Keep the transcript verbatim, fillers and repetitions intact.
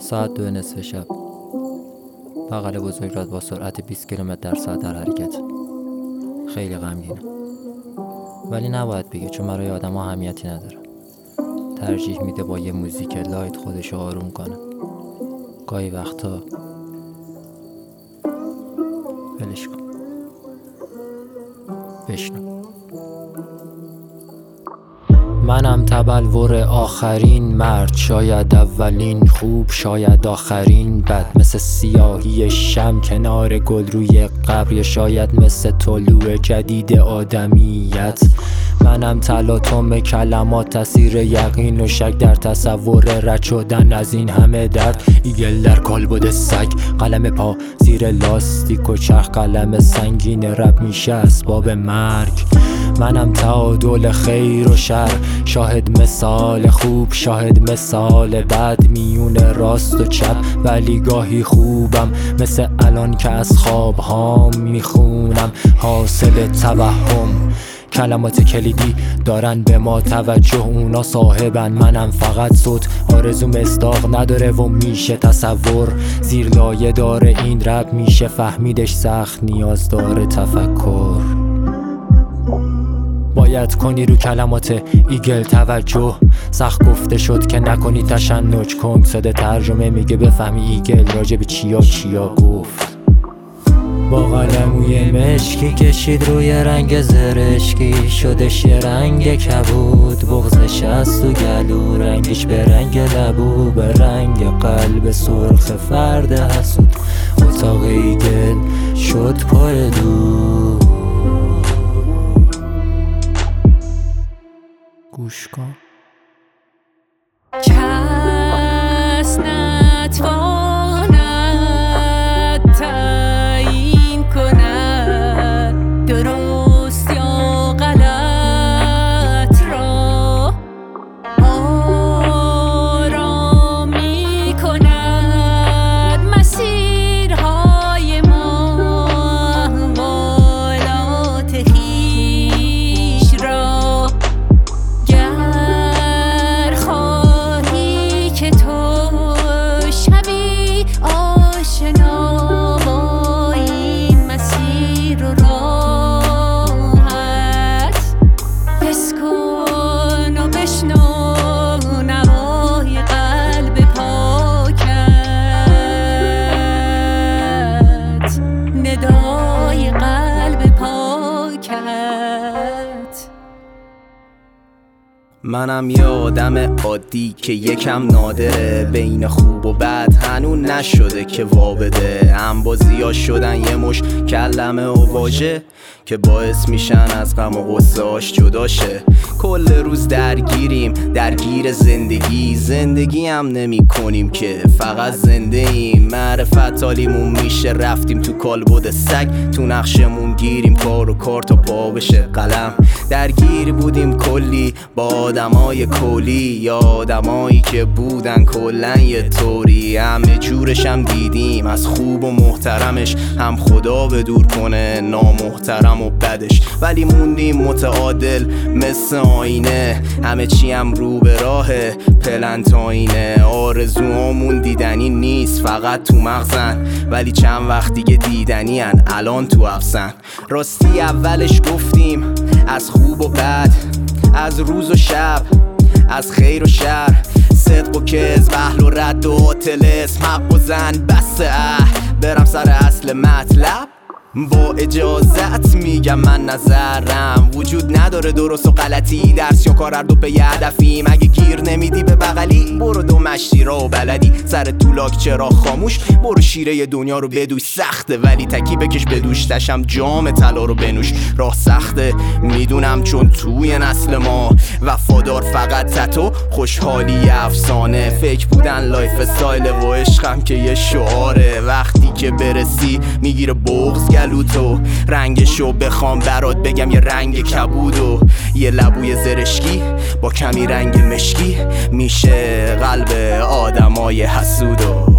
ساعت دو نصف شب. بغل بزرگراه با سرعت بیست کیلومتر در ساعت در حرکت. خیلی غمگینه، ولی نباید بگه چون برای آدم ها اهمیتی نداره. ترجیح میده با یه موزیک لایت خودشو آروم کنه. گاهی وقتا ولش کن، بشنو. منم تبلور آخرین مرد، شاید اولین خوب، شاید آخرین بد. مثل سیاهی شم کنار گل روی قبر، یا شاید مثل طلوع جدید آدمیت. منم تلاطم کلمات، تاثیر یقین و شک در تصور رد شدن از این همه درد. ایگل در کالبد سگ، قلم پا زیر لاستیک و چرخ، قلم سنگین رب میشه اسباب مرگ. منم تعادل خیر و شر، شاهد مثال خوب، شاهد مثال بد، میون راست و چپ. ولی گاهی خوبم مثل الان که از خواب هام میخونم، حاصل توهم. کلمات کلیدی دارن به ما توجه، اونا صاحبن، منم فقط صوت. آرزو مصداق نداره و میشه تصور، زیر لایه داره این رب، میشه فهمیدش، سخت نیاز داره تفکر. باید کنی رو کلمات ایگل توجه، سخت گفته شد که نکنی تشنج. کنگ صده ترجمه میگه بفهمی ایگل راجع به چیا چیا گفت. با قلموی مشکی کشید روی رنگ زرشکی، شدش یه رنگ کبود، بغضش از تو گلو، رنگش به رنگ لبو، به رنگ قلب سرخ فرد حسود. اتاق ایگل شد پر دود. گوش کن. کس نتواند تعیین کند درست یا غلط را، آرام می کند مسیرهای ما، احوالات خویش را. ندای قلب پاکت. منم یه آدم عادی که یکم نادره، بین خوب و بد هنوز نشده که وابده. انبازی شدن یه مش کلمه و واژه که باعث میشن از غم و غصه هاش جدا شه. کل روز درگیریم، درگیر زندگی، زندگی هم نمی کنیم که فقط زنده ایم. معرفت حالیمون میشه رفتیم تو کالبد سگ، تو نقشمون گیریم، کار و کار تا پا بشه قلم. درگیر بودیم کلی با آدمای کلی، یا آدمایی که بودن کلن یه طوری. همه جورش هم دیدیم، از خوب و محترمش، هم خدا به دور کنه نامحترم و بدش. ولی موندیم متعادل مثل آینه، همه چی هم رو به راه پلنت آینه. آرزوهامون دیدنی نیست، فقط تو مغزن، ولی چند وقت دیگه دیدنی هن، الان تو افسن. راستی اولش گفتیم از خوب و بد، از روز و شب، از خیر و شر، صدق و کذب، اهل و رد و طلسم، حق و زن، بس اه برم سر اصل مطلب. با اجازت میگم من نظرم وجود نداره درست و غلطی، درس یا کار هر دو به یه هدفیم. اگه گیر نمیدی به بغلی برو دو مشتی را و بلدی، سر طولاک چرا خاموش برو شیره دنیا رو بدوش. سخته ولی تکی بکش بدوش، تشم جام طلا رو بنوش. راه سخته میدونم چون توی نسل ما وفادار فقط تتو، خوشحالی افسانه. فکر بودن لایف استایل و عشقم که یه شعاره، وقتی که برسی میگیره بغض گلوتو. رنگشو بخوام برات بگم یه رنگ کبودو، یه لبوی زرشکی با کمی رنگ مشکی، میشه قلب آدمای حسودو.